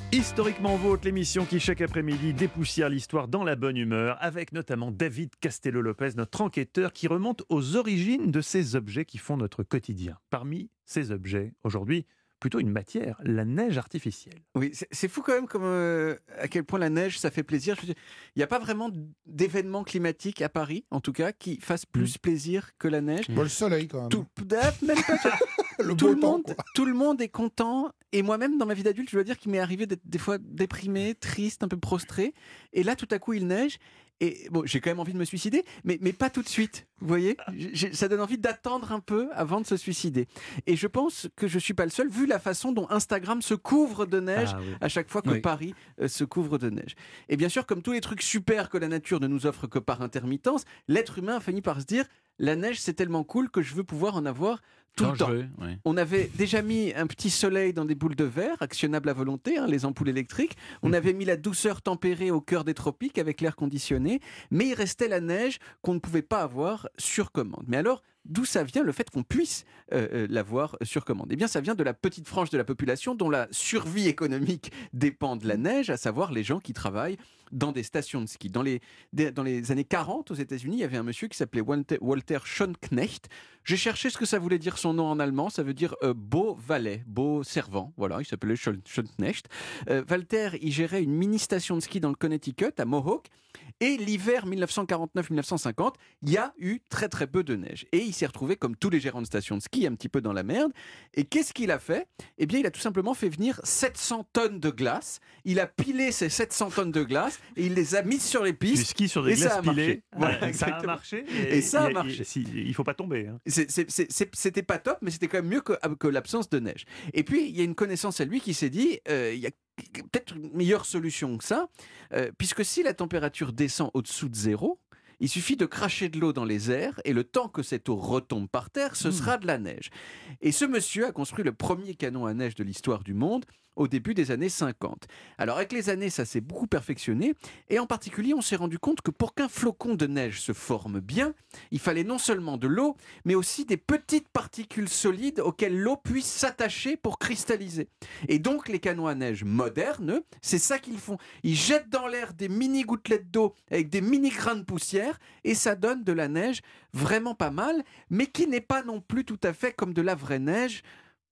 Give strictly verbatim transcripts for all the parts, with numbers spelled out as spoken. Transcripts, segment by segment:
Historiquement Vôtre, l'émission qui chaque après-midi dépoussière l'histoire dans la bonne humeur, avec notamment David Castello-Lopez, notre enquêteur qui remonte aux origines de ces objets qui font notre quotidien. Parmi ces objets, aujourd'hui, plutôt une matière, la neige artificielle. Oui, c'est, c'est fou quand même comme, euh, à quel point la neige, ça fait plaisir. Je veux dire, il n'y a pas vraiment d'événement climatique à Paris, en tout cas, qui fasse plus Mm. plaisir que la neige. Bon, le soleil, quand même. Tout, ah, même pas, le tout, beau le temps, monde, quoi. tout le monde est content. Et moi-même, dans ma vie d'adulte, je dois dire qu'il m'est arrivé d'être des fois déprimé, triste, un peu prostré. Et là, tout à coup, il neige. Et bon, j'ai quand même envie de me suicider, mais, mais pas tout de suite. Vous voyez, j'ai, ça donne envie d'attendre un peu avant de se suicider. Et je pense que je ne suis pas le seul, vu la façon dont Instagram se couvre de neige Ah oui. à chaque fois que Oui. Paris euh, se couvre de neige. Et bien sûr, comme tous les trucs super que la nature ne nous offre que par intermittence, l'être humain a fini par se dire « la neige, c'est tellement cool que je veux pouvoir en avoir tout le temps ». Dangereux, oui. On avait déjà mis un petit soleil dans des boules de verre, actionnables à volonté, hein, les ampoules électriques. On avait mis la douceur tempérée au cœur des tropiques avec l'air conditionné. Mais il restait la neige qu'on ne pouvait pas avoir sur commande. Mais alors, d'où ça vient le fait qu'on puisse euh, euh, l'avoir sur commande ? Eh bien, ça vient de la petite frange de la population dont la survie économique dépend de la neige, à savoir les gens qui travaillent dans des stations de ski. Dans les, des- dans les années quarante, aux États-Unis, il y avait un monsieur qui s'appelait Walter, Walter Schoneknecht. J'ai cherché ce que ça voulait dire son nom en allemand. Ça veut dire euh, beau valet, beau servant. Voilà, il s'appelait Schon- Schoneknecht. Euh, Walter, il gérait une mini-station de ski dans le Connecticut, à Mohawk. Et l'hiver dix-neuf cent quarante-neuf dix-neuf cent cinquante, il y a eu très très peu de neige. Et il s'est retrouvé, comme tous les gérants de stations de ski, un petit peu dans la merde. Et qu'est-ce qu'il a fait ? Eh bien, il a tout simplement fait venir sept cents tonnes de glace. Il a pilé ces sept cents tonnes de glace et il les a mises sur les Du pistes. ski sur des Et ça glaces a marché. pilées. Voilà, ça a exactement. marché. Et ça a il- marché. il- si- il ne faut pas tomber. hein. C'est- c'est- c'est- c'est- C'était pas top, mais c'était quand même mieux que, que l'absence de neige. Et puis, il y a une connaissance à lui qui s'est dit, euh, il y a peut-être une meilleure solution que ça, euh, puisque si la température descend au-dessous de zéro, il suffit de cracher de l'eau dans les airs et le temps que cette eau retombe par terre, ce Hmm. sera de la neige. Et ce monsieur a construit le premier canon à neige de l'histoire du monde au début des années cinquante. Alors avec les années, ça s'est beaucoup perfectionné et en particulier, on s'est rendu compte que pour qu'un flocon de neige se forme bien, il fallait non seulement de l'eau, mais aussi des petites particules solides auxquelles l'eau puisse s'attacher pour cristalliser. Et donc les canons à neige modernes, c'est ça qu'ils font. Ils jettent dans l'air des mini gouttelettes d'eau avec des mini grains de poussière et ça donne de la neige vraiment pas mal, mais qui n'est pas non plus tout à fait comme de la vraie neige. Pourquoi ?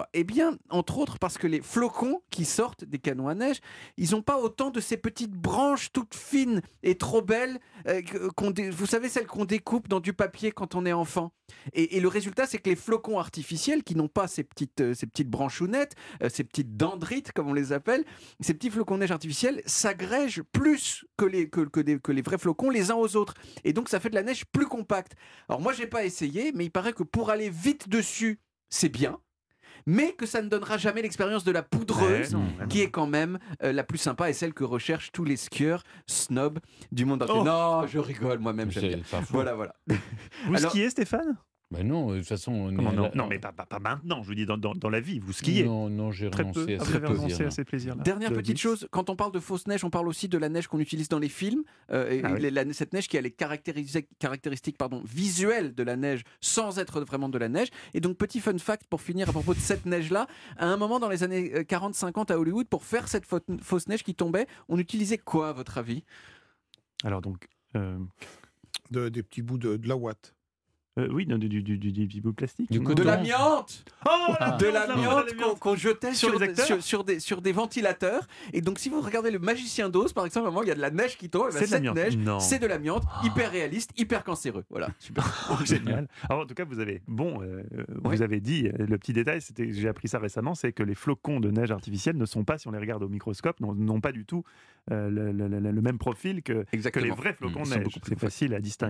Eh bien, entre autres parce que les flocons qui sortent des canons à neige, ils n'ont pas autant de ces petites branches toutes fines et trop belles, euh, que- qu'on dé- vous savez, celles qu'on découpe dans du papier quand on est enfant. Et, et le résultat, c'est que les flocons artificiels, qui n'ont pas ces petites, euh, ces petites branchounettes, euh, ces petites dendrites, comme on les appelle, ces petits flocons de neige artificiels s'agrègent plus que les, que, que des- que les vrais flocons les uns aux autres. Et donc, ça fait de la neige plus compacte. Alors moi, j'ai pas essayé, mais il paraît que pour aller vite dessus, c'est bien, mais que ça ne donnera jamais l'expérience de la poudreuse, Ouais, non, ouais, qui non. est quand même euh, la plus sympa et celle que recherchent tous les skieurs snobs du monde entier. Oh. Non, je rigole, moi-même j'aime bien. C'est pas faux. Voilà, voilà. Vous Alors- skiez, Stéphane ? Ben non, de toute façon, on Comment est non, là- non, mais pas, pas- pas maintenant, je vous dis dans, dans- dans la vie, vous skiez. Non, non, j'ai Très renoncé peu. à Ah, ce vous avez renoncé plaisir. à ces plaisirs-là. Dernière de petite dix. chose, quand on parle de fausse neige, on parle aussi de la neige qu'on utilise dans les films. euh, et Ah oui. les- la- cette neige qui a les caractéris- caractéristiques pardon, visuelles de la neige sans être vraiment de la neige. Et donc, petit fun fact pour finir à propos de cette neige-là, à un moment dans les années quarante cinquante à Hollywood, pour faire cette fausse- fausse neige qui tombait, on utilisait quoi à votre avis ? Alors donc, euh, De- des petits bouts de, de la ouate. euh, oui, du, du, du, du, du petit bout de plastique. Du non coton. De l'amiante Oh, Ah. de l'amiante, l'amiante l'amiante. qu'on qu'on jetait Sur sur, les des- acteurs sur, sur des, sur des ventilateurs. Et donc, si vous regardez le Magicien d'Oz, par exemple, à un moment, il y a de la neige qui tombe. Et ben, C'est de cette l'amiante. neige, Non. c'est de l'amiante, hyper réaliste, hyper cancéreux. Voilà, super. Oh, génial. Alors, en tout cas, vous avez, bon, euh, vous Ouais. avez dit, euh, le petit détail, c'était, j'ai appris ça récemment, c'est que les flocons de neige artificielle ne sont pas, si on les regarde au microscope, n'ont, n'ont pas du tout euh, le, le- le- le même profil que, que les Exactement. vrais flocons Mmh, ils de sont neige. beaucoup plus C'est facile à distinguer.